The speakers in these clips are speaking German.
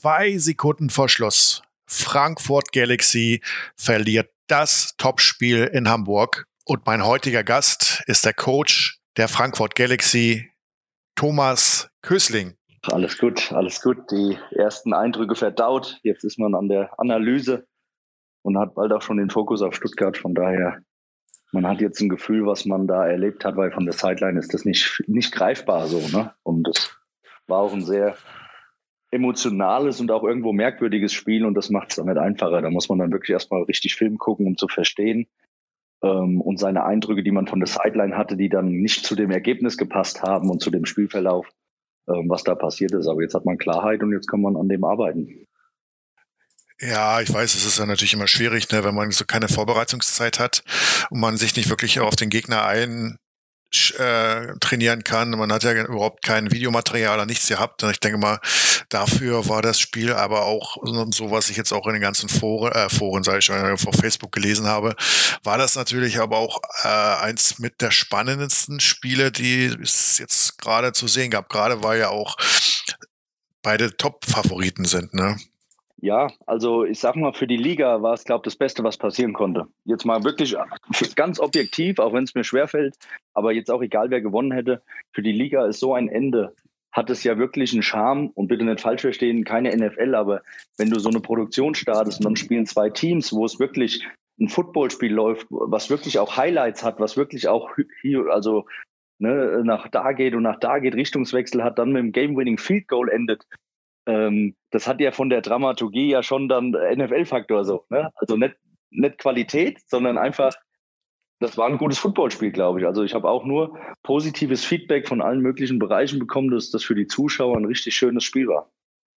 2 Sekunden vor Schluss. Frankfurt Galaxy verliert das Topspiel in Hamburg. Und mein heutiger Gast ist der Coach der Frankfurt Galaxy, Thomas Kösling. Alles gut, alles gut. Die ersten Eindrücke verdaut. Jetzt ist man an der Analyse und hat bald auch schon den Fokus auf Stuttgart. Von daher, man hat jetzt ein Gefühl, was man da erlebt hat, weil von der Sideline ist das nicht greifbar so, ne? Und es war auch ein sehr emotionales und auch irgendwo merkwürdiges Spiel und das macht es dann nicht einfacher. Da muss man dann wirklich erstmal richtig Film gucken, um zu verstehen. Und seine Eindrücke, die man von der Sideline hatte, die dann nicht zu dem Ergebnis gepasst haben und zu dem Spielverlauf, was da passiert ist. Aber jetzt hat man Klarheit und jetzt kann man an dem arbeiten. Ja, ich weiß, es ist ja natürlich immer schwierig, ne, wenn man so keine Vorbereitungszeit hat und man sich nicht wirklich auf den Gegner trainieren kann. Man hat ja überhaupt kein Videomaterial oder nichts gehabt. Und ich denke mal, dafür war das Spiel aber auch so, was ich jetzt auch in den ganzen Foren, sage ich schon, auf Facebook gelesen habe, war das natürlich aber auch eins mit der spannendsten Spiele, die es jetzt gerade zu sehen gab. Gerade weil ja auch beide Top-Favoriten sind, ne? Ja, also ich sag mal, für die Liga war es, glaube ich, das Beste, was passieren konnte. Jetzt mal wirklich ganz objektiv, auch wenn es mir schwerfällt, aber jetzt auch egal, wer gewonnen hätte. Für die Liga ist so ein Ende, hat es ja wirklich einen Charme und bitte nicht falsch verstehen, keine NFL, aber wenn du so eine Produktion startest und dann spielen 2 Teams, wo es wirklich ein Footballspiel läuft, was wirklich auch Highlights hat, was wirklich auch hier, also nach da geht und nach da geht, Richtungswechsel hat, dann mit dem Game-Winning Field Goal endet. Das hat ja von der Dramaturgie ja schon dann NFL-Faktor so, ne? Also nicht Qualität, sondern einfach, das war ein gutes Footballspiel, glaube ich. Also ich habe auch nur positives Feedback von allen möglichen Bereichen bekommen, dass das für die Zuschauer ein richtig schönes Spiel war.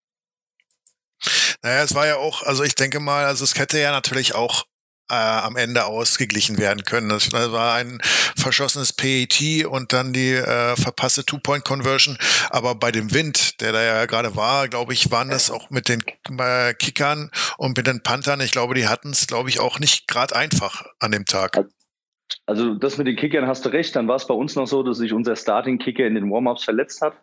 Naja, es war ja auch, also ich denke mal, also es hätte ja natürlich auch am Ende ausgeglichen werden können. Das war ein verschossenes PAT und dann die verpasste Two-Point-Conversion. Aber bei dem Wind, der da ja gerade war, glaube ich, waren das auch mit den Kickern und mit den Panthern. Ich glaube, die hatten es, glaube ich, auch nicht gerade einfach an dem Tag. Also das mit den Kickern hast du recht. Dann war es bei uns noch so, dass sich unser Starting-Kicker in den Warm-Ups verletzt hat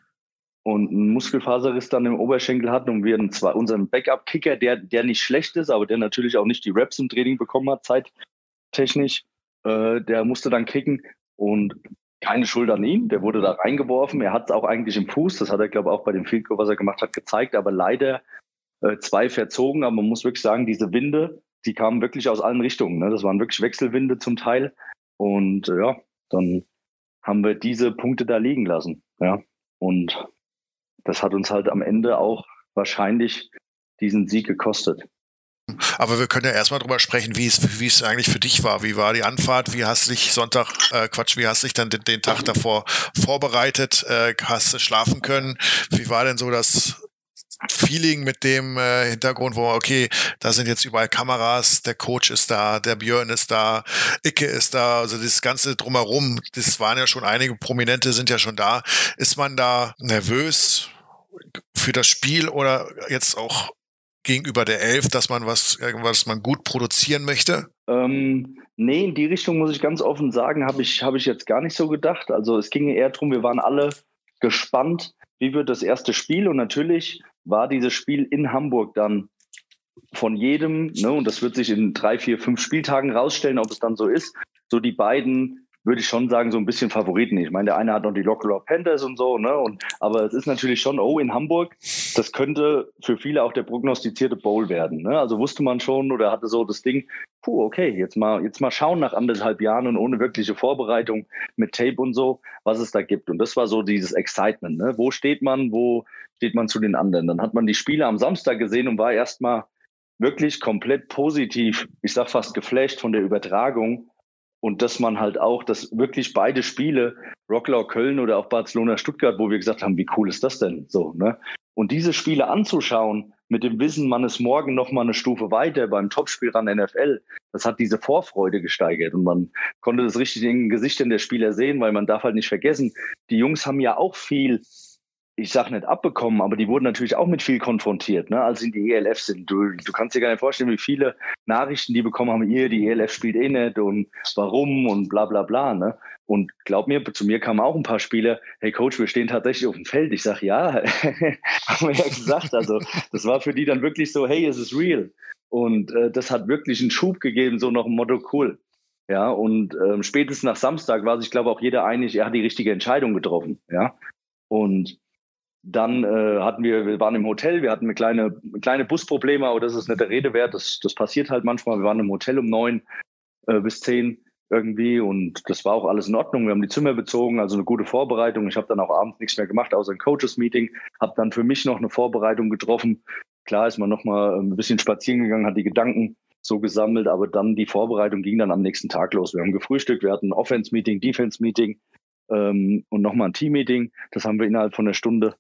und einen Muskelfaserriss dann im Oberschenkel hatten und wir zwar unseren Backup-Kicker, der nicht schlecht ist, aber der natürlich auch nicht die Reps im Training bekommen hat, zeittechnisch, der musste dann kicken und keine Schuld an ihm, der wurde da reingeworfen, er hat es auch eigentlich im Fuß, das hat er glaube ich auch bei dem Field Goal, was er gemacht hat, gezeigt, aber leider 2 verzogen, aber man muss wirklich sagen, diese Winde, die kamen wirklich aus allen Richtungen, ne? Das waren wirklich Wechselwinde zum Teil und ja, dann haben wir diese Punkte da liegen lassen, ja, und das hat uns halt am Ende auch wahrscheinlich diesen Sieg gekostet. Aber wir können ja erstmal drüber sprechen, wie es eigentlich für dich war. Wie war die Anfahrt? Wie hast du dich wie hast du dich dann den Tag davor vorbereitet? Hast du schlafen können? Wie war denn so das Feeling mit dem Hintergrund, wo, okay, da sind jetzt überall Kameras, der Coach ist da, der Björn ist da, Icke ist da, also das Ganze drumherum, das waren ja schon einige Prominente, sind ja schon da. Ist man da nervös für das Spiel oder jetzt auch gegenüber der Elf, dass man was man gut produzieren möchte? Nee, in die Richtung muss ich ganz offen sagen, habe ich jetzt gar nicht so gedacht. Also es ging eher darum, wir waren alle gespannt, wie wird das erste Spiel und natürlich war dieses Spiel in Hamburg dann von jedem, ne, und das wird sich in 3, 4, 5 Spieltagen rausstellen, ob es dann so ist, so die beiden, würde ich schon sagen, so ein bisschen Favoriten. Ich meine, der eine hat noch die Local Panthers und so, ne, aber es ist natürlich schon, in Hamburg, das könnte für viele auch der prognostizierte Bowl werden, ne, also wusste man schon oder hatte so das Ding, okay, jetzt mal schauen nach 1,5 Jahren und ohne wirkliche Vorbereitung mit Tape und so, was es da gibt und das war so dieses Excitement, ne, wo steht man zu den anderen, dann hat man die Spiele am Samstag gesehen und war erstmal wirklich komplett positiv, ich sag fast geflasht von der Übertragung und dass man halt auch, dass wirklich beide Spiele, Wroclaw Köln oder auch Barcelona Stuttgart, wo wir gesagt haben, wie cool ist das denn so, ne? Und diese Spiele anzuschauen mit dem Wissen, man ist morgen noch mal eine Stufe weiter beim Topspiel an NFL, das hat diese Vorfreude gesteigert und man konnte das richtig in den Gesichtern der Spieler sehen, weil man darf halt nicht vergessen, die Jungs haben ja auch viel ich sag nicht abbekommen, aber die wurden natürlich auch mit viel konfrontiert, ne, als sie in die ELF sind. Du kannst dir gar nicht vorstellen, wie viele Nachrichten die bekommen haben, die ELF spielt eh nicht und warum und bla bla bla. Ne? Und glaub mir, zu mir kamen auch ein paar Spieler, hey Coach, wir stehen tatsächlich auf dem Feld. Ich sag, ja, haben wir ja gesagt. Also das war für die dann wirklich so, hey, es ist real. Und das hat wirklich einen Schub gegeben, so nach dem Motto, cool. Ja, und spätestens nach Samstag war sich, glaube ich, auch jeder einig, er hat die richtige Entscheidung getroffen. Ja, und dann wir waren im Hotel, wir hatten kleine Busprobleme, aber das ist nicht der Rede wert. Das passiert halt manchmal. Wir waren im Hotel um 9 bis 10 irgendwie und das war auch alles in Ordnung. Wir haben die Zimmer bezogen, also eine gute Vorbereitung. Ich habe dann auch abends nichts mehr gemacht, außer ein Coaches-Meeting. Habe dann für mich noch eine Vorbereitung getroffen. Klar ist man noch mal ein bisschen spazieren gegangen, hat die Gedanken so gesammelt, aber dann die Vorbereitung ging dann am nächsten Tag los. Wir haben gefrühstückt, wir hatten ein Offense-Meeting, Defense-Meeting und nochmal ein Team-Meeting. Das haben wir innerhalb von einer Stunde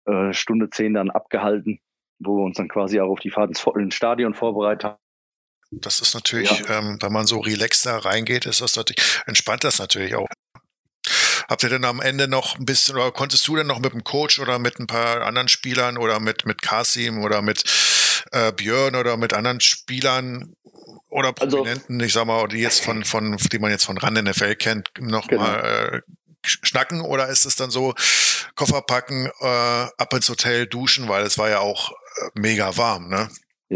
10 dann abgehalten, wo wir uns dann quasi auch auf die Fahrt ins Stadion vorbereitet haben. Das ist natürlich, wenn man so relaxed da reingeht, ist das natürlich, entspannt das natürlich auch. Habt ihr denn am Ende noch ein bisschen, oder konntest du denn noch mit dem Coach oder mit ein paar anderen Spielern oder mit Kasim oder mit Björn oder mit anderen Spielern oder Prominenten, ich sag mal, die jetzt die man jetzt von Rand NFL kennt, noch mal schnacken, oder ist es dann so, Koffer packen, ab ins Hotel, duschen, weil es war ja auch mega warm, ne?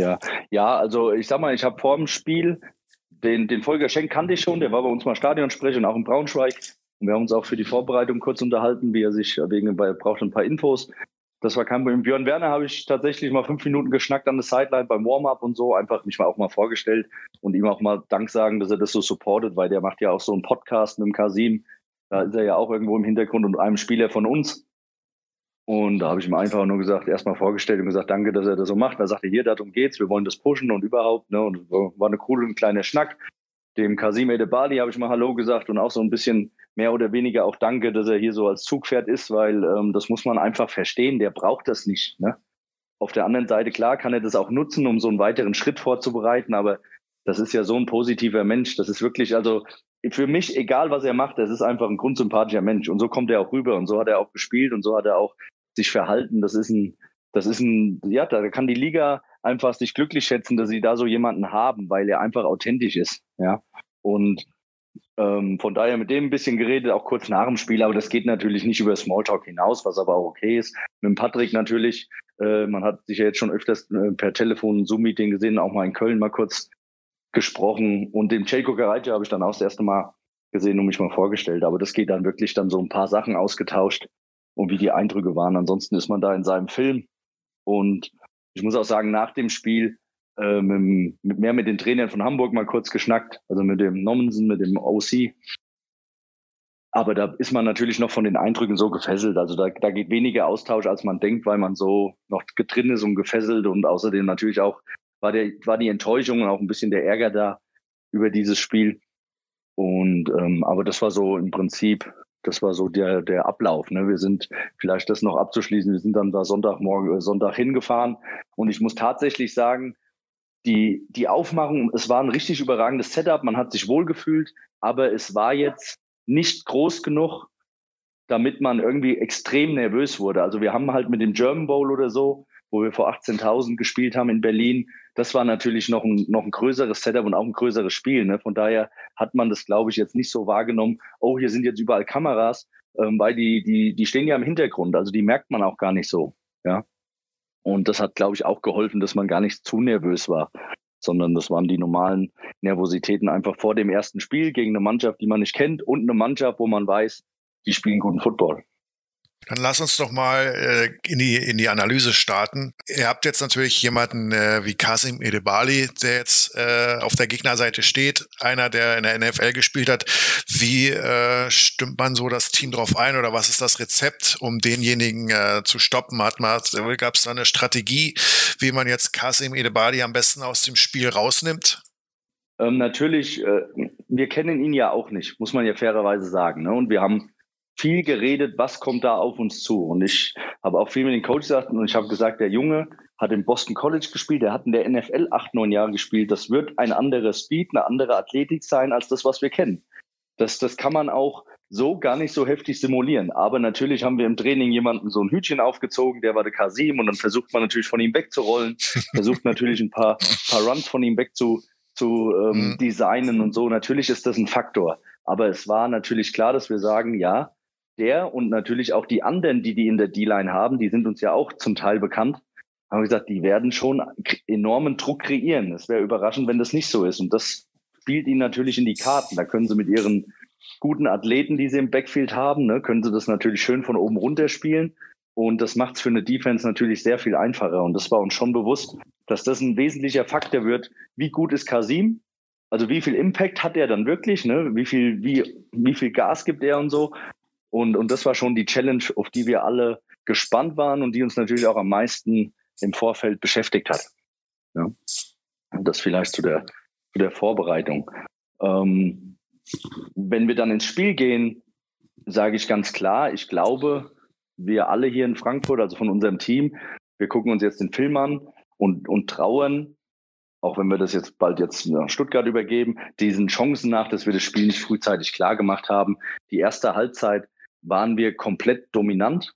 Ja, also ich sag mal, ich habe vor dem Spiel den Volker Schenk kannte ich schon, der war bei uns mal Stadionsprecher und auch in Braunschweig. Und wir haben uns auch für die Vorbereitung kurz unterhalten, wie er sich braucht ein paar Infos. Das war kein Problem. Björn Werner habe ich tatsächlich mal 5 Minuten geschnackt an der Sideline beim Warm-up und so, einfach mich mal auch mal vorgestellt und ihm auch mal Dank sagen, dass er das so supportet, weil der macht ja auch so einen Podcast mit dem Kasim. Da ist er ja auch irgendwo im Hintergrund und einem Spieler von uns. Und da habe ich ihm einfach nur gesagt, erstmal vorgestellt und gesagt, danke, dass er das so macht. Da sagte er, hier, darum geht's, wir wollen das pushen und überhaupt. Ne? Und war eine coole kleine Schnack. Dem Kasim Edebali habe ich mal Hallo gesagt und auch so ein bisschen mehr oder weniger auch danke, dass er hier so als Zugpferd ist, weil das muss man einfach verstehen, der braucht das nicht. Ne? Auf der anderen Seite, klar, kann er das auch nutzen, um so einen weiteren Schritt vorzubereiten, aber das ist ja so ein positiver Mensch. Das ist wirklich, also für mich, egal was er macht, das ist einfach ein grundsympathischer Mensch. Und so kommt er auch rüber und so hat er auch gespielt und so hat er auch sich verhalten. Da kann die Liga einfach sich glücklich schätzen, dass sie da so jemanden haben, weil er einfach authentisch ist. Ja. Und von daher mit dem ein bisschen geredet, auch kurz nach dem Spiel, aber das geht natürlich nicht über Smalltalk hinaus, was aber auch okay ist. Mit dem Patrick natürlich, man hat sich ja jetzt schon öfters per Telefon ein Zoom-Meeting gesehen, auch mal in Köln mal kurz gesprochen. Und dem Celko Garajci habe ich dann auch das erste Mal gesehen und mich mal vorgestellt. Aber das geht dann wirklich dann so ein paar Sachen ausgetauscht und wie die Eindrücke waren. Ansonsten ist man da in seinem Film. Und ich muss auch sagen, nach dem Spiel mit den Trainern von Hamburg mal kurz geschnackt, also mit dem Nommensen, mit dem OC. Aber da ist man natürlich noch von den Eindrücken so gefesselt. Also da geht weniger Austausch, als man denkt, weil man so noch drin ist und gefesselt. Und außerdem natürlich auch war die Enttäuschung und auch ein bisschen der Ärger da über dieses Spiel. Und aber das war so im Prinzip, das war so der Ablauf. Ne? Wir sind, vielleicht das noch abzuschließen, wir sind dann da Sonntag hingefahren. Und ich muss tatsächlich sagen, die Aufmachung, es war ein richtig überragendes Setup, man hat sich wohlgefühlt, aber es war jetzt nicht groß genug, damit man irgendwie extrem nervös wurde. Also wir haben halt mit dem German Bowl oder so, wo wir vor 18.000 gespielt haben in Berlin, das war natürlich noch ein größeres Setup und auch ein größeres Spiel. Ne? Von daher hat man das, glaube ich, jetzt nicht so wahrgenommen, oh, hier sind jetzt überall Kameras, weil die stehen ja im Hintergrund, also die merkt man auch gar nicht so. Ja. Und das hat, glaube ich, auch geholfen, dass man gar nicht zu nervös war, sondern das waren die normalen Nervositäten einfach vor dem ersten Spiel gegen eine Mannschaft, die man nicht kennt und eine Mannschaft, wo man weiß, die spielen guten Football. Dann lass uns doch mal in die Analyse starten. Ihr habt jetzt natürlich jemanden wie Kasim Edebali, der jetzt auf der Gegnerseite steht, einer, der in der NFL gespielt hat. Wie stimmt man so das Team drauf ein oder was ist das Rezept, um denjenigen zu stoppen? Gab es da eine Strategie, wie man jetzt Kasim Edebali am besten aus dem Spiel rausnimmt? Natürlich, wir kennen ihn ja auch nicht, muss man ja fairerweise sagen. Ne? Und wir haben viel geredet, was kommt da auf uns zu. Und ich habe auch viel mit den Coach gesagt und ich habe gesagt, der Junge hat im Boston College gespielt, der hat in der NFL 8-9 Jahre gespielt. Das wird ein anderer Speed, eine andere Athletik sein als das, was wir kennen. Das kann man auch so gar nicht so heftig simulieren. Aber natürlich haben wir im Training jemanden so ein Hütchen aufgezogen, der war der Kasim, und dann versucht man natürlich von ihm wegzurollen, versucht natürlich ein paar Runs von ihm weg zu designen und so. Natürlich ist das ein Faktor. Aber es war natürlich klar, dass wir sagen, ja, der und natürlich auch die anderen, die in der D-Line haben, die sind uns ja auch zum Teil bekannt, haben gesagt, die werden schon enormen Druck kreieren. Es wäre überraschend, wenn das nicht so ist. Und das spielt ihnen natürlich in die Karten. Da können sie mit ihren guten Athleten, die sie im Backfield haben, ne, können sie das natürlich schön von oben runter spielen. Und das macht es für eine Defense natürlich sehr viel einfacher. Und das war uns schon bewusst, dass das ein wesentlicher Faktor wird. Wie gut ist Kasim? Also wie viel Impact hat er dann wirklich? Ne? Wie viel Gas gibt er und so? Und das war schon die Challenge, auf die wir alle gespannt waren und die uns natürlich auch am meisten im Vorfeld beschäftigt hat. Ja? Und das vielleicht zu der Vorbereitung. Wenn wir dann ins Spiel gehen, sage ich ganz klar, ich glaube, wir alle hier in Frankfurt, also von unserem Team, wir gucken uns jetzt den Film an und trauern, auch wenn wir das jetzt bald nach Stuttgart übergeben, diesen Chancen nach, dass wir das Spiel nicht frühzeitig klar gemacht haben. Die erste Halbzeit waren wir komplett dominant.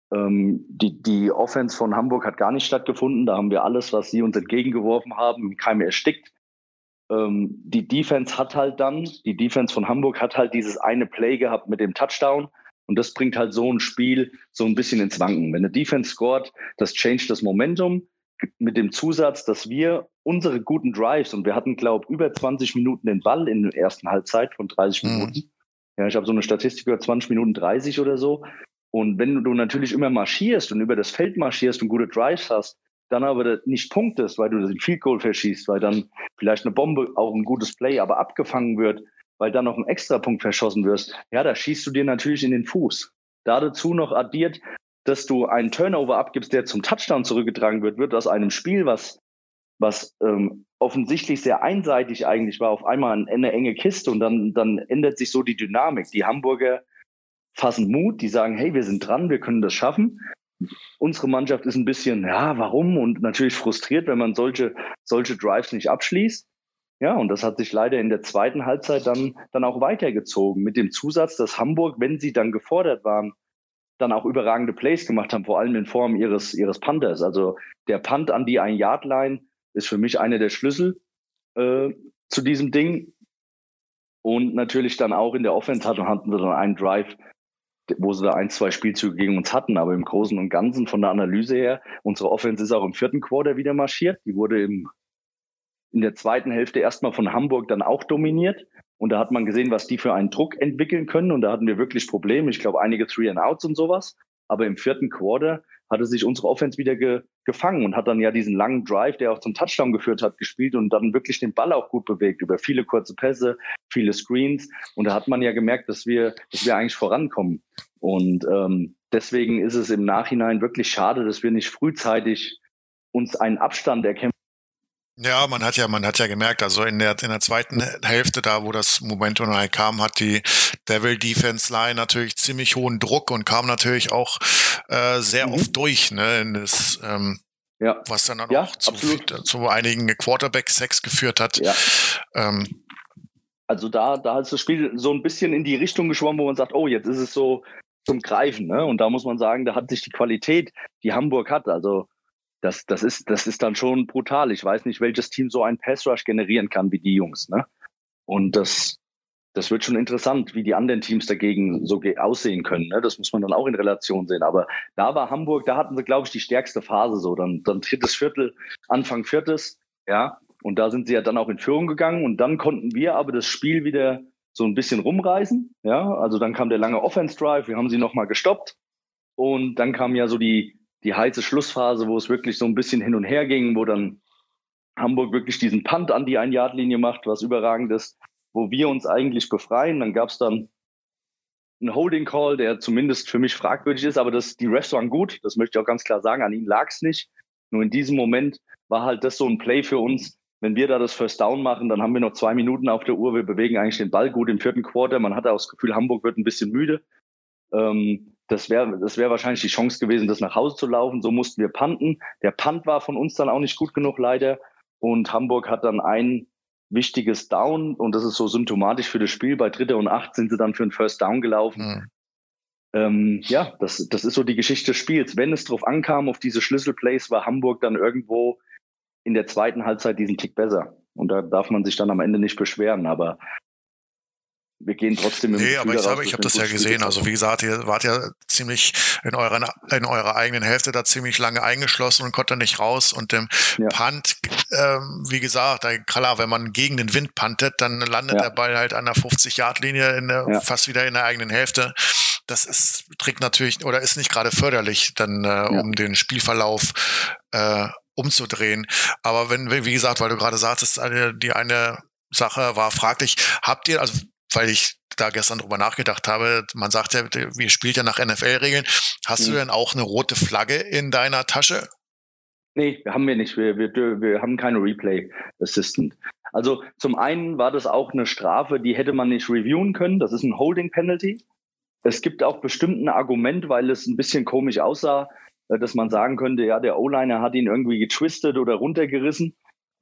Die Offense von Hamburg hat gar nicht stattgefunden. Da haben wir alles, was sie uns entgegengeworfen haben, im Keim erstickt. Die Defense von Hamburg hat halt dieses eine Play gehabt mit dem Touchdown. Und das bringt halt so ein Spiel so ein bisschen ins Wanken. Wenn eine Defense scored, das changed das Momentum mit dem Zusatz, dass wir unsere guten Drives, und wir hatten, glaube ich, über 20 Minuten den Ball in der ersten Halbzeit von 30 Minuten. Ja, ich habe so eine Statistik über 20 Minuten 30 oder so. Und wenn du natürlich immer marschierst und über das Feld marschierst und gute Drives hast, dann aber nicht punktest, weil du den Field Goal verschießt, weil dann vielleicht eine Bombe, auch ein gutes Play, aber abgefangen wird, weil dann noch ein Extrapunkt verschossen wirst, ja, da schießt du dir natürlich in den Fuß. Da dazu noch addiert, dass du einen Turnover abgibst, der zum Touchdown zurückgetragen wird aus einem Spiel, was offensichtlich sehr einseitig eigentlich war, auf einmal eine enge Kiste, und dann ändert sich so die Dynamik. Die Hamburger fassen Mut, die sagen, hey, wir sind dran, wir können das schaffen. Unsere Mannschaft ist ein bisschen, ja, warum? Und natürlich frustriert, wenn man solche Drives nicht abschließt. Ja, und das hat sich leider in der zweiten Halbzeit dann auch weitergezogen, mit dem Zusatz, dass Hamburg, wenn sie dann gefordert waren, dann auch überragende Plays gemacht haben, vor allem in Form ihres Punters. Also der Punt an die 1-Yard-Line ist für mich einer der Schlüssel zu diesem Ding. Und natürlich dann auch in der Offense hatten wir dann einen Drive, wo sie da 1-2 Spielzüge gegen uns hatten. Aber im Großen und Ganzen von der Analyse her, unsere Offense ist auch im vierten Quarter wieder marschiert. Die wurde in der zweiten Hälfte erstmal von Hamburg dann auch dominiert. Und da hat man gesehen, was die für einen Druck entwickeln können. Und da hatten wir wirklich Probleme. Ich glaube, einige 3-and-Outs und sowas. Aber im vierten Quarter hatte sich unsere Offense wieder gefangen und hat dann ja diesen langen Drive, der auch zum Touchdown geführt hat, gespielt und dann wirklich den Ball auch gut bewegt über viele kurze Pässe, viele Screens. Und da hat man ja gemerkt, dass wir eigentlich vorankommen. Und deswegen ist es im Nachhinein wirklich schade, dass wir nicht frühzeitig uns einen Abstand erkämpfen. Ja, man hat ja gemerkt, also in der zweiten Hälfte, da wo das Momentum kam, hat die Devil Defense Line natürlich ziemlich hohen Druck und kam natürlich auch sehr oft durch, ne, in das, was dann auch zu einigen Quarterback-Sacks geführt hat. Ja. Also da ist das Spiel so ein bisschen in die Richtung geschwommen, wo man sagt, oh, jetzt ist es so zum Greifen, ne? Und da muss man sagen, da hat sich die Qualität, die Hamburg hat, also das ist dann schon brutal. Ich weiß nicht, welches Team so einen Pass-Rush generieren kann wie die Jungs, ne? Und das wird schon interessant, wie die anderen Teams dagegen so aussehen können, ne? Das muss man dann auch in Relation sehen. Aber da war Hamburg, da hatten sie, glaube ich, die stärkste Phase so. Dann drittes Viertel, Anfang viertes, ja. Und da sind sie ja dann auch in Führung gegangen. Und dann konnten wir aber das Spiel wieder so ein bisschen rumreißen, ja. Also dann kam der lange Offense-Drive, wir haben sie nochmal gestoppt. Und dann kam ja so die heiße Schlussphase, wo es wirklich so ein bisschen hin und her ging, wo dann Hamburg wirklich diesen Punt an die 1-Yard-Linie macht, was überragend ist, wo wir uns eigentlich befreien. Dann gab es dann einen Holding Call, der zumindest für mich fragwürdig ist, aber die Refs waren gut, das möchte ich auch ganz klar sagen, an ihnen lag es nicht. Nur in diesem Moment war halt das so ein Play für uns. Wenn wir da das First Down machen, dann haben wir noch 2 Minuten auf der Uhr, wir bewegen eigentlich den Ball gut im vierten Quarter. Man hatte auch das Gefühl, Hamburg wird ein bisschen müde. Das wäre wahrscheinlich die Chance gewesen, das nach Hause zu laufen. So mussten wir punten. Der Punt war von uns dann auch nicht gut genug, leider. Und Hamburg hat dann einen wichtiges Down und das ist so symptomatisch für das Spiel. Bei 3. und 8 sind sie dann für einen First Down gelaufen. Ja, das ist so die Geschichte des Spiels. Wenn es drauf ankam, auf diese Schlüsselplays, war Hamburg dann irgendwo in der zweiten Halbzeit diesen Tick besser. Und da darf man sich dann am Ende nicht beschweren, aber wir gehen trotzdem im aber ich habe das ja gesehen. Also wie gesagt, ihr wart ja ziemlich in eurer eigenen Hälfte da ziemlich lange eingeschlossen und konnte nicht raus. Und im Punt, wie gesagt, klar, wenn man gegen den Wind puntet, dann landet der Ball halt an der 50-Yard-Linie fast wieder in der eigenen Hälfte. Das trägt natürlich oder ist nicht gerade förderlich, dann um den Spielverlauf umzudrehen. Aber wie gesagt, weil du gerade sagtest, die eine Sache war fraglich, habt ihr, also weil ich da gestern drüber nachgedacht habe, man sagt ja, wir spielt ja nach NFL-Regeln. Hast du denn auch eine rote Flagge in deiner Tasche? Nee, haben wir nicht. Wir haben keine Replay Assistant. Also zum einen war das auch eine Strafe, die hätte man nicht reviewen können. Das ist ein Holding Penalty. Es gibt auch bestimmt ein Argument, weil es ein bisschen komisch aussah, dass man sagen könnte, ja, der O-Liner hat ihn irgendwie getwistet oder runtergerissen.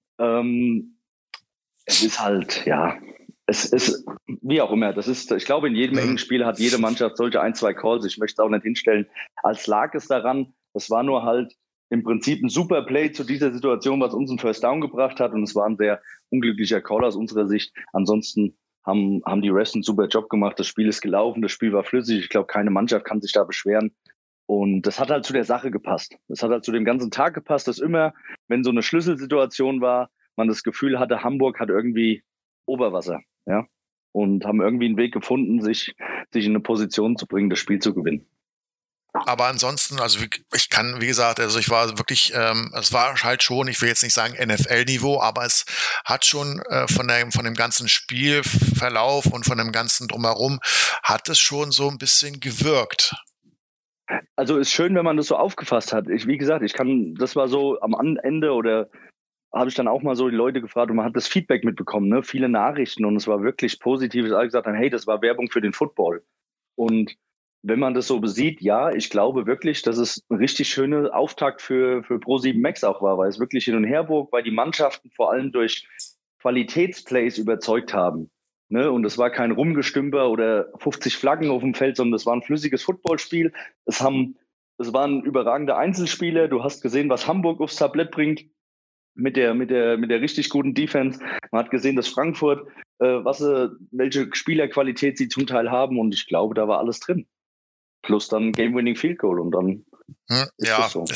Es ist halt, es ist, wie auch immer, ich glaube, in jedem engen Spiel hat jede Mannschaft solche 1-2 Calls. Ich möchte es auch nicht hinstellen, als lag es daran. Es war nur halt im Prinzip ein super Play zu dieser Situation, was uns einen First Down gebracht hat. Und es war ein sehr unglücklicher Call aus unserer Sicht. Ansonsten haben die Refs einen super Job gemacht. Das Spiel ist gelaufen, das Spiel war flüssig. Ich glaube, keine Mannschaft kann sich da beschweren. Und das hat halt zu der Sache gepasst. Das hat halt zu dem ganzen Tag gepasst, dass immer, wenn so eine Schlüsselsituation war, man das Gefühl hatte, Hamburg hat irgendwie Oberwasser, und haben irgendwie einen Weg gefunden, sich in eine Position zu bringen, das Spiel zu gewinnen. Aber ansonsten, also ich kann, wie gesagt, also ich war wirklich, es war halt schon, ich will jetzt nicht sagen NFL-Niveau, aber es hat schon von dem ganzen Spielverlauf und von dem ganzen Drumherum, hat es schon so ein bisschen gewirkt. Also ist schön, wenn man das so aufgefasst hat. Wie gesagt, das war so am Ende oder habe ich dann auch mal so die Leute gefragt und man hat das Feedback mitbekommen, ne? Viele Nachrichten und es war wirklich positiv, dass alle gesagt haben, hey, das war Werbung für den Football. Und wenn man das so sieht, ich glaube wirklich, dass es ein richtig schöner Auftakt für Pro7 Max auch war, weil es wirklich hin und her wog, weil die Mannschaften vor allem durch Qualitätsplays überzeugt haben. Ne? Und es war kein Rumgestümper oder 50 Flaggen auf dem Feld, sondern es war ein flüssiges Footballspiel. Es waren überragende Einzelspieler. Du hast gesehen, was Hamburg aufs Tablett bringt. Mit der richtig guten Defense. Man hat gesehen, dass Frankfurt, welche Spielerqualität sie zum Teil haben und ich glaube, da war alles drin. Plus dann Game-Winning Field Goal und dann ist das so.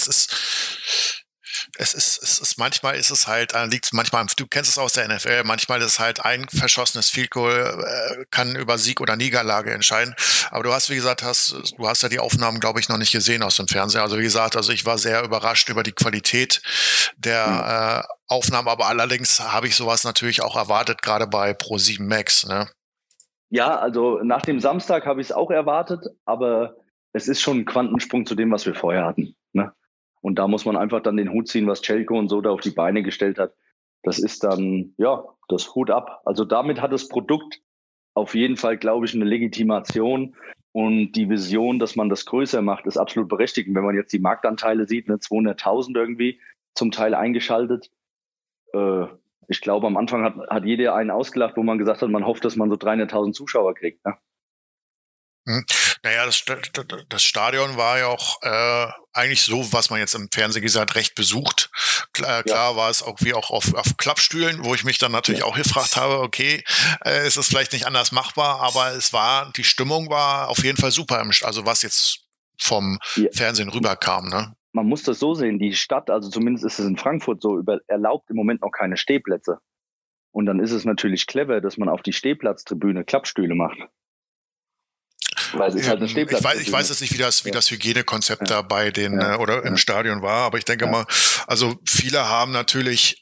Es ist manchmal ist es halt, liegt manchmal, du kennst es aus der NFL, manchmal ist es halt ein verschossenes Field Goal, kann über Sieg oder Niederlage entscheiden. Aber du hast, wie gesagt, du hast ja die Aufnahmen, glaube ich, noch nicht gesehen aus dem Fernsehen. Also wie gesagt, ich war sehr überrascht über die Qualität der Aufnahmen, aber allerdings habe ich sowas natürlich auch erwartet, gerade bei Pro7 Max, ne? Ja, also nach dem Samstag habe ich es auch erwartet, aber es ist schon ein Quantensprung zu dem, was wir vorher hatten, ne? Und da muss man einfach dann den Hut ziehen, was Celko und so da auf die Beine gestellt hat. Das ist dann, das Hut ab. Also damit hat das Produkt auf jeden Fall, glaube ich, eine Legitimation und die Vision, dass man das größer macht, ist absolut berechtigt. Und wenn man jetzt die Marktanteile sieht, 200.000 irgendwie zum Teil eingeschaltet. Ich glaube, am Anfang hat jeder einen ausgelacht, wo man gesagt hat, man hofft, dass man so 300.000 Zuschauer kriegt, ne? Naja, das Stadion war ja auch eigentlich so, was man jetzt im Fernsehen gesagt recht besucht. Klar war es auch wie auch auf Klappstühlen, wo ich mich dann natürlich auch gefragt habe, okay, ist es vielleicht nicht anders machbar, aber die Stimmung war auf jeden Fall super, also was jetzt vom Fernsehen rüberkam, ne? Man muss das so sehen, die Stadt, also zumindest ist es in Frankfurt so, erlaubt im Moment noch keine Stehplätze. Und dann ist es natürlich clever, dass man auf die Stehplatztribüne Klappstühle macht. Weil es ist halt eine Stehplatztribüne. Ich weiß jetzt nicht, wie das Hygienekonzept da bei den oder im Stadion war, aber ich denke mal, also viele haben natürlich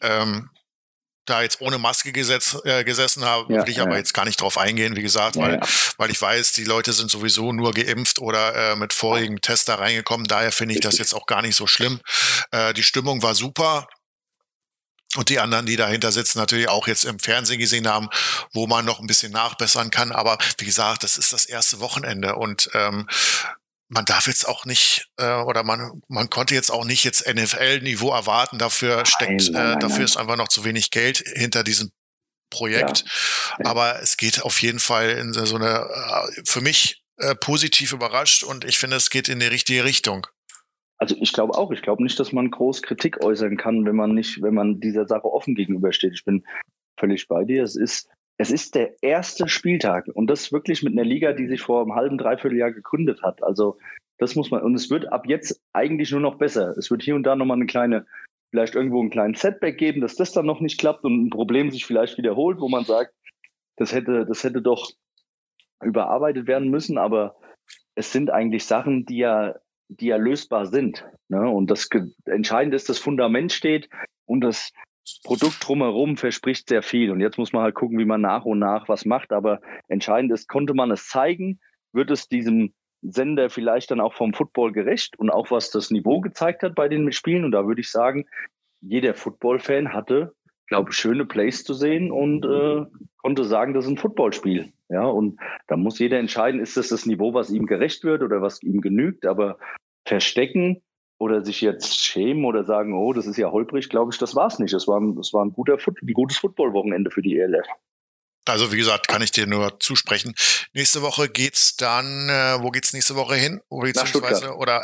da jetzt ohne Maske gesessen haben, will ich aber jetzt gar nicht drauf eingehen, wie gesagt, weil ich weiß, die Leute sind sowieso nur geimpft oder mit vorigen Tests da reingekommen, daher finde ich das jetzt auch gar nicht so schlimm. Die Stimmung war super. Und die anderen, die dahinter sitzen, natürlich auch jetzt im Fernsehen gesehen haben, wo man noch ein bisschen nachbessern kann. Aber wie gesagt, das ist das erste Wochenende und man darf jetzt auch nicht oder man konnte jetzt auch nicht jetzt NFL-Niveau erwarten. Dafür ist einfach noch zu wenig Geld hinter diesem Projekt. Ja. Aber es geht auf jeden Fall in so eine, für mich positiv überrascht und ich finde, es geht in die richtige Richtung. Also ich glaube auch. Ich glaube nicht, dass man groß Kritik äußern kann, wenn man dieser Sache offen gegenübersteht. Ich bin völlig bei dir. Es ist der erste Spieltag und das wirklich mit einer Liga, die sich vor einem halben, dreiviertel Jahr gegründet hat. Also das muss man, und es wird ab jetzt eigentlich nur noch besser. Es wird hier und da nochmal vielleicht irgendwo einen kleinen Setback geben, dass das dann noch nicht klappt und ein Problem sich vielleicht wiederholt, wo man sagt, das hätte doch überarbeitet werden müssen, aber es sind eigentlich Sachen, die ja lösbar sind. Ne? Und das Entscheidende ist, das Fundament steht und das Produkt drumherum verspricht sehr viel. Und jetzt muss man halt gucken, wie man nach und nach was macht. Aber entscheidend ist, konnte man es zeigen? Wird es diesem Sender vielleicht dann auch vom Football gerecht und auch was das Niveau gezeigt hat bei den Spielen? Und da würde ich sagen, jeder Football-Fan hatte, glaube ich, schöne Plays zu sehen und konnte sagen, das ist ein Footballspiel. Ja, und da muss jeder entscheiden, ist das Niveau, was ihm gerecht wird oder was ihm genügt. Aber verstecken oder sich jetzt schämen oder sagen, oh, das ist ja holprig, glaube ich, das war es nicht. Es war ein gutes Football-Wochenende für die ELF. Also wie gesagt, kann ich dir nur zusprechen. Nächste Woche geht's dann, wo geht's nächste Woche hin? Nach Stuttgart. Oder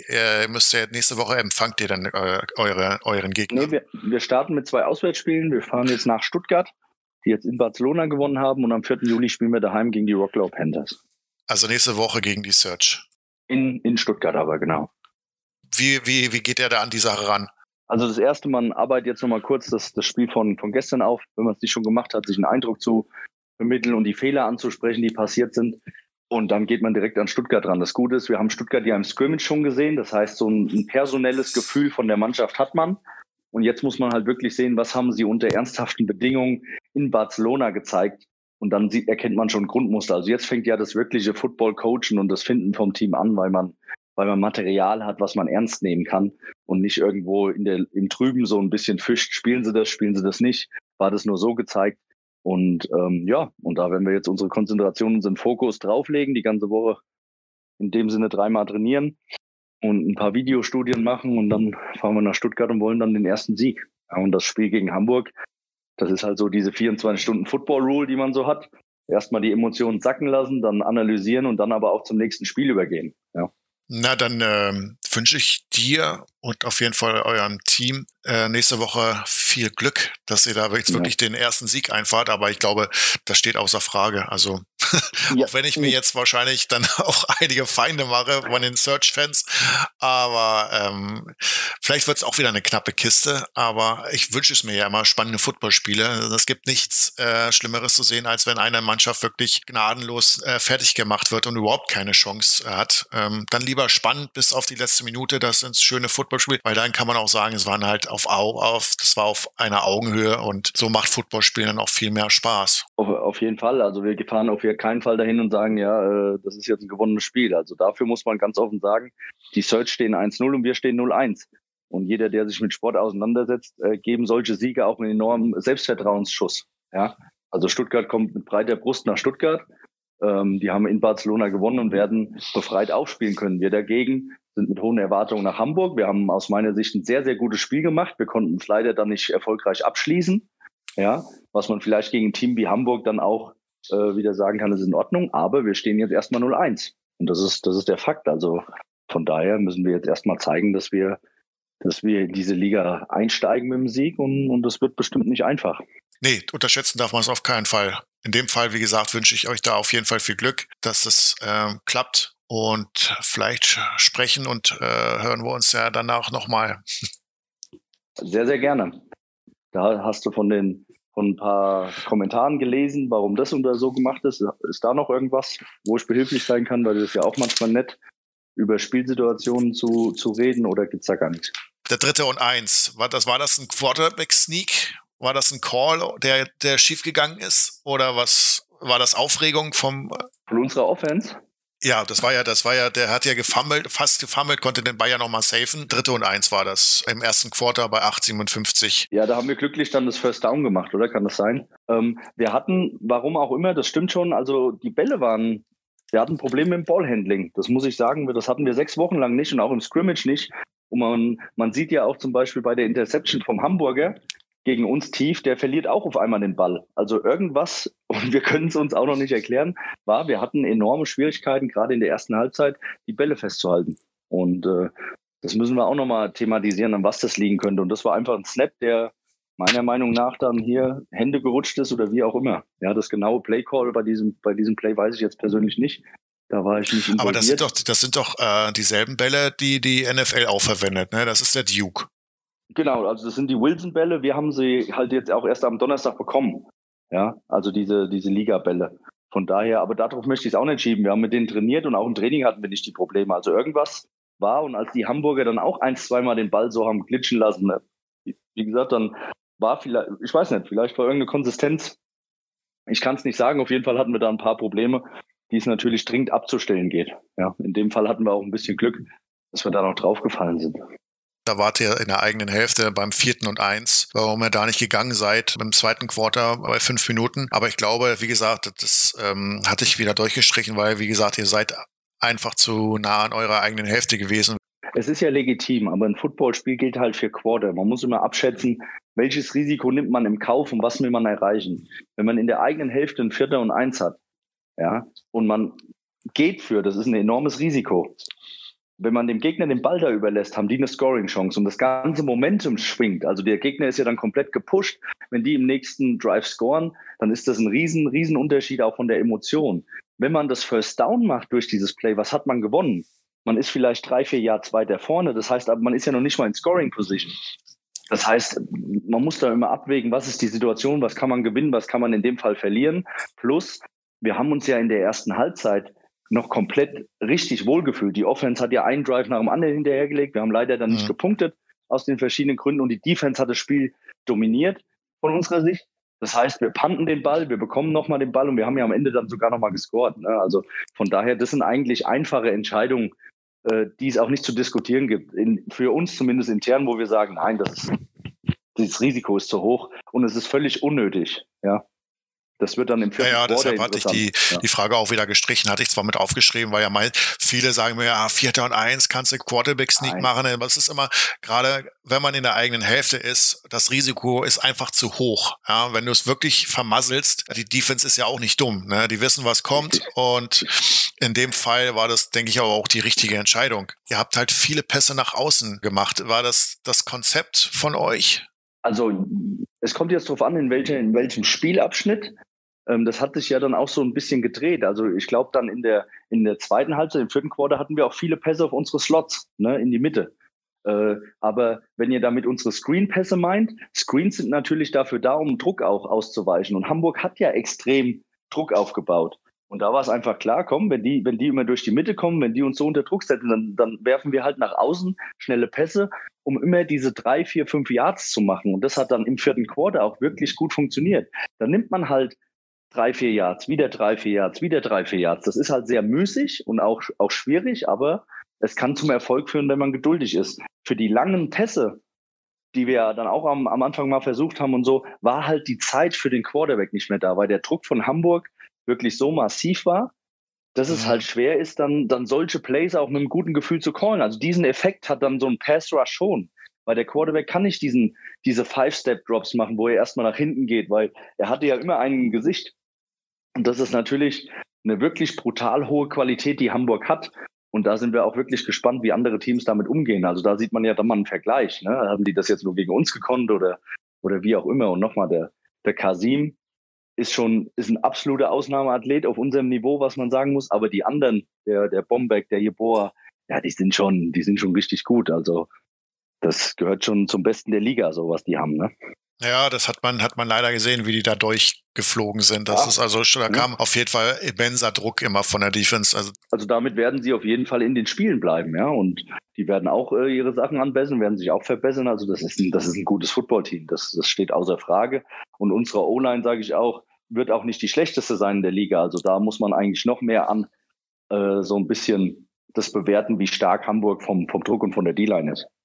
nächste Woche empfangt ihr dann euren Gegner? Nee, wir starten mit 2 Auswärtsspielen. Wir fahren jetzt nach Stuttgart, die jetzt in Barcelona gewonnen haben, und am 4. Juli spielen wir daheim gegen die Wroclaw Panthers. Also nächste Woche gegen die Search. In Stuttgart aber, genau. Wie geht er da an die Sache ran? Also das erste, man arbeitet jetzt nochmal kurz das Spiel von gestern auf, wenn man es nicht schon gemacht hat, sich einen Eindruck zu vermitteln und die Fehler anzusprechen, die passiert sind. Und dann geht man direkt an Stuttgart ran. Das Gute ist, wir haben Stuttgart ja im Scrimmage schon gesehen. Das heißt, so ein personelles Gefühl von der Mannschaft hat man. Und jetzt muss man halt wirklich sehen, was haben sie unter ernsthaften Bedingungen in Barcelona gezeigt. Und dann erkennt man schon Grundmuster. Also jetzt fängt ja das wirkliche Football-Coachen und das Finden vom Team an, weil man Material hat, was man ernst nehmen kann und nicht irgendwo im Trüben so ein bisschen fischt. Spielen sie das nicht? War das nur so gezeigt? Und und da werden wir jetzt unsere Konzentration, unseren Fokus drauflegen, die ganze Woche in dem Sinne 3-mal trainieren und ein paar Videostudien machen und dann fahren wir nach Stuttgart und wollen dann den ersten Sieg. Ja, und das Spiel gegen Hamburg, das ist halt so diese 24-Stunden-Football-Rule, die man so hat. Erstmal die Emotionen sacken lassen, dann analysieren und dann aber auch zum nächsten Spiel übergehen. Ja. Na, dann wünsche ich dir und auf jeden Fall eurem Team nächste Woche viel Glück, dass ihr da jetzt wirklich den ersten Sieg einfahrt. Aber ich glaube, das steht außer Frage. Also auch wenn ich mir jetzt wahrscheinlich dann auch einige Feinde mache von den Search-Fans. Aber vielleicht wird es auch wieder eine knappe Kiste. Aber ich wünsche es mir ja immer, spannende Footballspiele. Es gibt nichts Schlimmeres zu sehen, als wenn eine Mannschaft wirklich gnadenlos fertig gemacht wird und überhaupt keine Chance hat. Dann lieber spannend bis auf die letzte Minute, das sind schöne Footballspiele, weil dann kann man auch sagen, es waren halt das war auf einer Augenhöhe und so macht Footballspielen dann auch viel mehr Spaß. Auf jeden Fall. Also wir fahren auf keinen Fall dahin und sagen, das ist jetzt ein gewonnenes Spiel. Also dafür muss man ganz offen sagen, die Search stehen 1-0 und wir stehen 0-1. Und jeder, der sich mit Sport auseinandersetzt, geben solche Siege auch einen enormen Selbstvertrauensschuss. Ja? Also Stuttgart kommt mit breiter Brust nach Stuttgart. Die haben in Barcelona gewonnen und werden befreit aufspielen können. Wir dagegen sind mit hohen Erwartungen nach Hamburg. Wir haben aus meiner Sicht ein sehr, sehr gutes Spiel gemacht. Wir konnten es leider dann nicht erfolgreich abschließen. Ja, was man vielleicht gegen ein Team wie Hamburg dann auch wieder sagen kann, das ist in Ordnung. Aber wir stehen jetzt erstmal 0-1. Und das ist der Fakt. Also von daher müssen wir jetzt erstmal zeigen, dass wir in diese Liga einsteigen mit dem Sieg. Und das wird bestimmt nicht einfach. Nee, unterschätzen darf man es auf keinen Fall. In dem Fall, wie gesagt, wünsche ich euch da auf jeden Fall viel Glück, dass es klappt und vielleicht sprechen und hören wir uns ja danach nochmal. Sehr, sehr gerne. Da hast du von ein paar Kommentaren gelesen, warum das oder so gemacht ist. Ist da noch irgendwas, wo ich behilflich sein kann? Weil das ist ja auch manchmal nett, über Spielsituationen zu reden, oder gibt es da gar nichts? Der 3. und 1. War das ein Quarterback-Sneak? War das ein Call, der schiefgegangen ist? Oder was war das Aufregung von unserer Offense? Ja, das war ja, der hat ja fast gefummelt, konnte den Ball ja nochmal safen. 3. und 1 war das im ersten Quarter bei 8:57. Ja, da haben wir glücklich dann das First Down gemacht, oder? Kann das sein? Wir hatten, warum auch immer, das stimmt schon, also die Bälle wir hatten Probleme im Ballhandling. Das muss ich sagen, das hatten wir 6 Wochen lang nicht und auch im Scrimmage nicht. Und man sieht ja auch zum Beispiel bei der Interception vom Hamburger, gegen uns tief, der verliert auch auf einmal den Ball. Also irgendwas, und wir können es uns auch noch nicht erklären, wir hatten enorme Schwierigkeiten, gerade in der ersten Halbzeit, die Bälle festzuhalten. Und das müssen wir auch nochmal thematisieren, an was das liegen könnte. Und das war einfach ein Snap, der meiner Meinung nach dann hier Hände gerutscht ist oder wie auch immer. Ja, das genaue Play-Call bei diesem Play weiß ich jetzt persönlich nicht. Da war ich nicht involviert. Aber das sind doch dieselben Bälle, die die NFL auch verwendet, ne? Das ist der Duke. Genau, also das sind die Wilson-Bälle. Wir haben sie halt jetzt auch erst am Donnerstag bekommen. Ja, also diese Liga-Bälle. Von daher, aber darauf möchte ich es auch nicht schieben. Wir haben mit denen trainiert und auch im Training hatten wir nicht die Probleme. Also irgendwas war, und als die Hamburger dann auch 1-2 Mal den Ball so haben glitschen lassen, wie gesagt, dann war vielleicht, ich weiß nicht, vielleicht war irgendeine Konsistenz. Ich kann es nicht sagen. Auf jeden Fall hatten wir da ein paar Probleme, die es natürlich dringend abzustellen geht. Ja, in dem Fall hatten wir auch ein bisschen Glück, dass wir da noch draufgefallen sind. Da wart ihr in der eigenen Hälfte beim 4. und 1, warum ihr da nicht gegangen seid beim zweiten Quarter bei 5 Minuten. Aber ich glaube, wie gesagt, das hatte ich wieder durchgestrichen, weil, wie gesagt, ihr seid einfach zu nah an eurer eigenen Hälfte gewesen. Es ist ja legitim, aber ein Footballspiel gilt halt für Quarter. Man muss immer abschätzen, welches Risiko nimmt man im Kauf und was will man erreichen. Wenn man in der eigenen Hälfte ein 4. und 1 hat, ja, und man geht das ist ein enormes Risiko. Wenn man dem Gegner den Ball da überlässt, haben die eine Scoring-Chance und das ganze Momentum schwingt. Also der Gegner ist ja dann komplett gepusht. Wenn die im nächsten Drive scoren, dann ist das ein riesen Unterschied auch von der Emotion. Wenn man das First Down macht durch dieses Play, was hat man gewonnen? Man ist vielleicht 3-4 Yards weiter vorne. Das heißt, aber man ist ja noch nicht mal in Scoring-Position. Das heißt, man muss da immer abwägen, was ist die Situation, was kann man gewinnen, was kann man in dem Fall verlieren. Plus, wir haben uns ja in der ersten Halbzeit noch komplett richtig wohlgefühlt. Die Offense hat ja einen Drive nach dem anderen hinterhergelegt. Wir haben leider dann nicht gepunktet aus den verschiedenen Gründen und die Defense hat das Spiel dominiert von unserer Sicht. Das heißt, wir punten den Ball, wir bekommen nochmal den Ball und wir haben ja am Ende dann sogar nochmal gescored. Ne? Also von daher, das sind eigentlich einfache Entscheidungen, die es auch nicht zu diskutieren gibt. Für uns zumindest intern, wo wir sagen, nein, dieses Risiko ist zu hoch und es ist völlig unnötig. Ja. Das wird dann im vierten Quarter deshalb hatte ich die Frage auch wieder gestrichen, hatte ich zwar mit aufgeschrieben, weil ja viele sagen mir, 4. und 1 kannst du Quarterback-Sneak machen, aber es ist immer, gerade wenn man in der eigenen Hälfte ist, das Risiko ist einfach zu hoch. Ja, wenn du es wirklich vermasselst, die Defense ist ja auch nicht dumm, ne? Die wissen, was kommt und in dem Fall war das, denke ich, aber auch die richtige Entscheidung. Ihr habt halt viele Pässe nach außen gemacht. War das Konzept von euch? Also es kommt jetzt darauf an, in welchem Spielabschnitt. Das hat sich ja dann auch so ein bisschen gedreht. Also ich glaube dann in der zweiten Halbzeit, im 4. Quarter, hatten wir auch viele Pässe auf unsere Slots, ne, in die Mitte. Aber wenn ihr damit unsere Screen-Pässe meint, Screens sind natürlich dafür da, um Druck auch auszuweichen. Und Hamburg hat ja extrem Druck aufgebaut. Und da war es einfach klar, komm, wenn die immer durch die Mitte kommen, wenn die uns so unter Druck setzen, dann werfen wir halt nach außen schnelle Pässe, um immer diese 3, 4, 5 Yards zu machen. Und das hat dann im 4. Quarter auch wirklich gut funktioniert. Dann nimmt man halt 3, 4 Yards, wieder 3, 4 Yards, wieder 3, 4 Yards. Das ist halt sehr müßig und auch schwierig, aber es kann zum Erfolg führen, wenn man geduldig ist. Für die langen Pässe, die wir dann auch am Anfang mal versucht haben und so, war halt die Zeit für den Quarterback nicht mehr da, weil der Druck von Hamburg wirklich so massiv war, dass es halt schwer ist, dann solche Plays auch mit einem guten Gefühl zu callen. Also diesen Effekt hat dann so ein Pass-Rush schon. Weil der Quarterback kann nicht diese 5-Step-Drops machen, wo er erstmal nach hinten geht, weil er hatte ja immer ein Gesicht. Und das ist natürlich eine wirklich brutal hohe Qualität, die Hamburg hat. Und da sind wir auch wirklich gespannt, wie andere Teams damit umgehen. Also da sieht man ja dann mal einen Vergleich. Ne? Haben die das jetzt nur gegen uns gekonnt oder wie auch immer? Und nochmal, der Kasim ist ein absoluter Ausnahmeathlet auf unserem Niveau, was man sagen muss. Aber die anderen, der Bombeck, der Jeboa, ja, die sind schon richtig gut. Also das gehört schon zum Besten der Liga, so was die haben, ne? Ja, das hat man leider gesehen, wie die da durchgeflogen sind. Das ist also schon, da kam auf jeden Fall immenser Druck immer von der Defense. Also damit werden sie auf jeden Fall in den Spielen bleiben, ja. Und die werden auch ihre Sachen anbessern, werden sich auch verbessern. Also das ist ein gutes Footballteam. Das steht außer Frage. Und unsere O-Line, sage ich auch, wird auch nicht die schlechteste sein in der Liga. Also da muss man eigentlich noch mehr so ein bisschen das bewerten, wie stark Hamburg vom Druck und von der D-Line ist.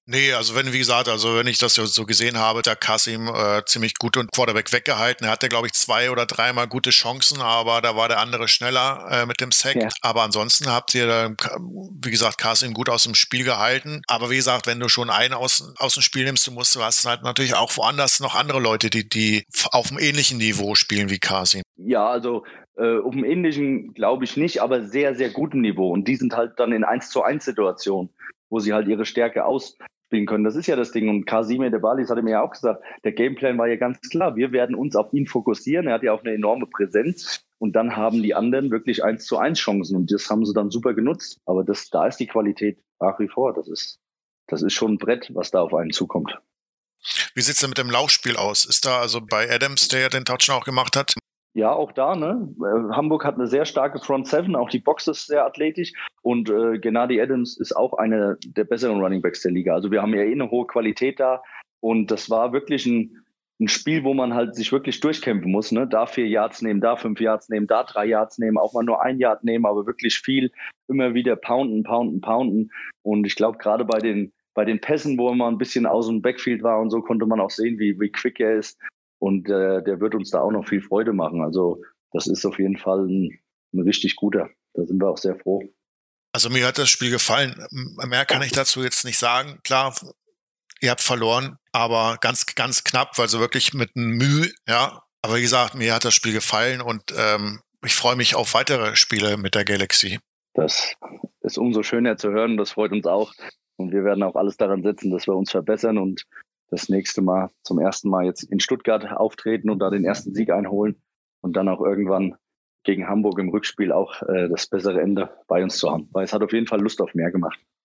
Nee, also wenn, wie gesagt, also wenn ich das so gesehen habe, da Kasim ziemlich gut und Quarterback weggehalten. Er hatte, glaube ich, 2 oder 3 Mal gute Chancen, aber da war der andere schneller mit dem Sack. Ja. Aber ansonsten habt ihr, wie gesagt, Kasim gut aus dem Spiel gehalten. Aber wie gesagt, wenn du schon einen aus dem Spiel nimmst, du hast halt natürlich auch woanders noch andere Leute, die auf einem ähnlichen Niveau spielen wie Kasim. Ja, also auf dem ähnlichen glaube ich nicht, aber sehr, sehr gutem Niveau. Und die sind halt dann in 1-zu-1 Situationen, wo sie halt ihre Stärke ausspielen können. Das ist ja das Ding. Und Kasim Edebalis hatte mir ja auch gesagt, der Gameplan war ja ganz klar. Wir werden uns auf ihn fokussieren. Er hat ja auch eine enorme Präsenz. Und dann haben die anderen wirklich 1-zu-1 Chancen. Und das haben sie dann super genutzt. Aber da ist die Qualität nach wie vor. Das ist schon ein Brett, was da auf einen zukommt. Wie sieht's denn mit dem Laufspiel aus? Ist da also bei Adams, der ja den Touchdown auch gemacht hat? Ja, auch da, ne? Hamburg hat eine sehr starke Front Seven, auch die Box ist sehr athletisch und Gennady Adams ist auch einer der besseren Running Backs der Liga. Also wir haben ja eine hohe Qualität da und das war wirklich ein Spiel, wo man halt sich wirklich durchkämpfen muss, ne? Da 4 Yards nehmen, da 5 Yards nehmen, da 3 Yards nehmen, auch mal nur 1 Yard nehmen, aber wirklich viel, immer wieder pounden. Und ich glaube, gerade bei den Pässen, wo man ein bisschen aus dem Backfield war und so, konnte man auch sehen, wie quick er ist. Und der wird uns da auch noch viel Freude machen. Also das ist auf jeden Fall ein richtig guter. Da sind wir auch sehr froh. Also mir hat das Spiel gefallen. Mehr kann ich dazu jetzt nicht sagen. Klar, ihr habt verloren, aber ganz, ganz knapp, also wirklich mit einem Mühe, ja. Aber wie gesagt, mir hat das Spiel gefallen und ich freue mich auf weitere Spiele mit der Galaxy. Das ist umso schöner zu hören. Das freut uns auch. Und wir werden auch alles daran setzen, dass wir uns verbessern und das nächste Mal zum ersten Mal jetzt in Stuttgart auftreten und da den ersten Sieg einholen und dann auch irgendwann gegen Hamburg im Rückspiel auch das bessere Ende bei uns zu haben. Weil es hat auf jeden Fall Lust auf mehr gemacht.